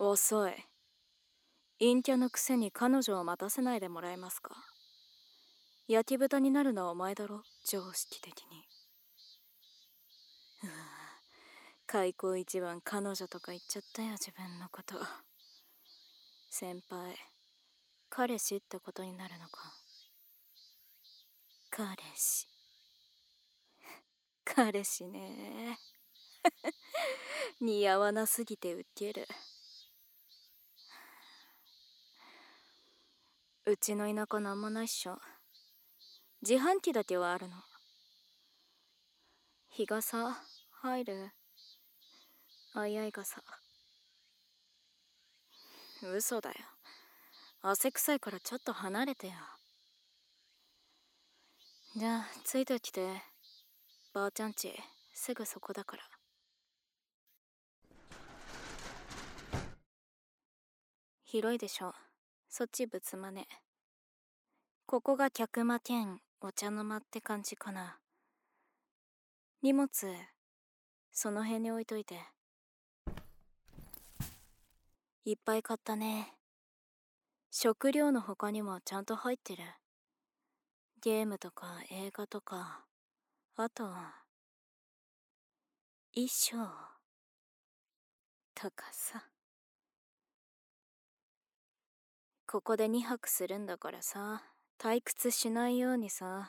遅い。陰キャのくせに彼女を待たせないでもらえますか。焼き豚になるのはお前だろ、常識的に。開口一番彼女とか言っちゃったよ、自分のこと。先輩、彼氏ってことになるのか。彼氏。彼氏ね。似合わなすぎてウケる。うちの田舎なんもないっしょ。自販機だけはあるの。日傘入る？あいあい傘。嘘だよ。汗臭いからちょっと離れてよ。じゃあついてきて。ばあちゃんちすぐそこだから。広いでしょ。そっち仏間ね。ここが客間兼お茶の間って感じかな。荷物その辺に置いといて。いっぱい買ったね。食料の他にもちゃんと入ってる。ゲームとか映画とか、あと衣装とかさ。ここで2泊するんだからさ、退屈しないようにさ。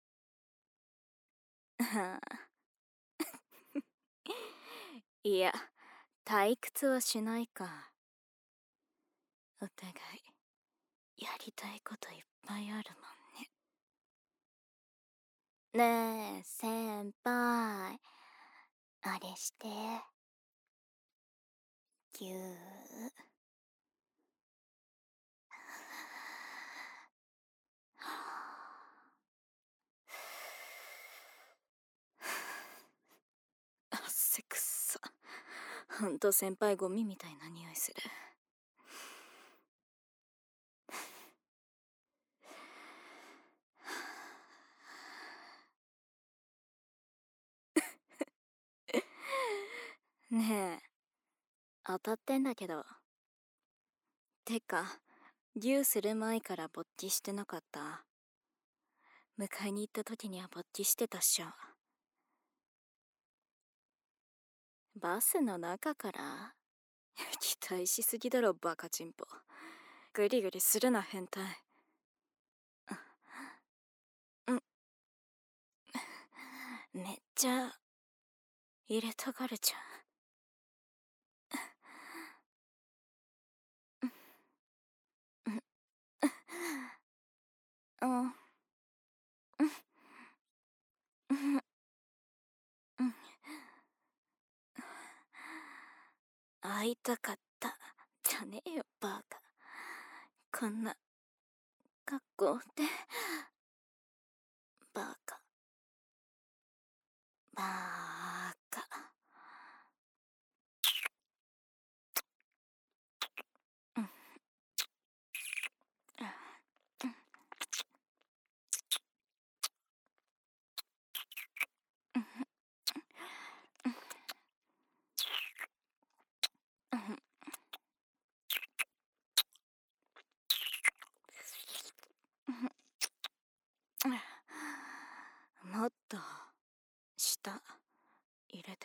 いや、退屈はしないか。お互いやりたいこといっぱいあるもんね。ねえ先輩、あれして。ぎゅー。汗くっさ。ほんと先輩ゴミみたいな匂いする。ねえ、当たってんだけど。てか、ギューする前から勃起してなかった？迎えに行った時には勃起してたっしょ。バスの中から？期待しすぎだろバカチンポ。グリグリするな変態。めっちゃ入れたがるじゃん。会いたかったじゃねえよバカ。こんな格好で。バカバカ。もっと下入れて。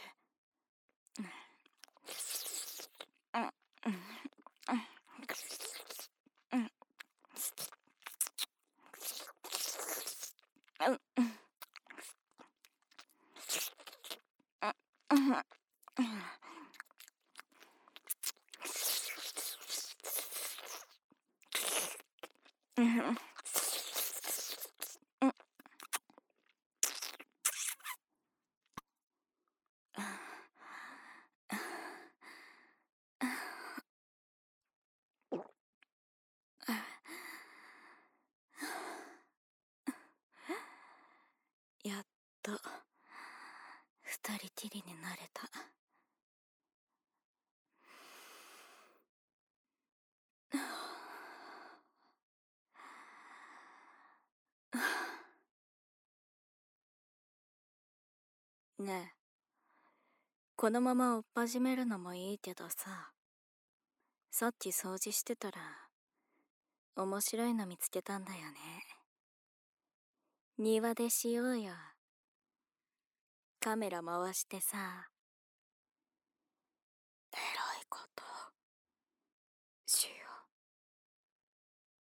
やっと二人きりになれた。ねえ、このまま追っ始めるのもいいけどさ、 さっき掃除してたら面白いの見つけたんだよね。庭でしようよ。カメラ回してさ、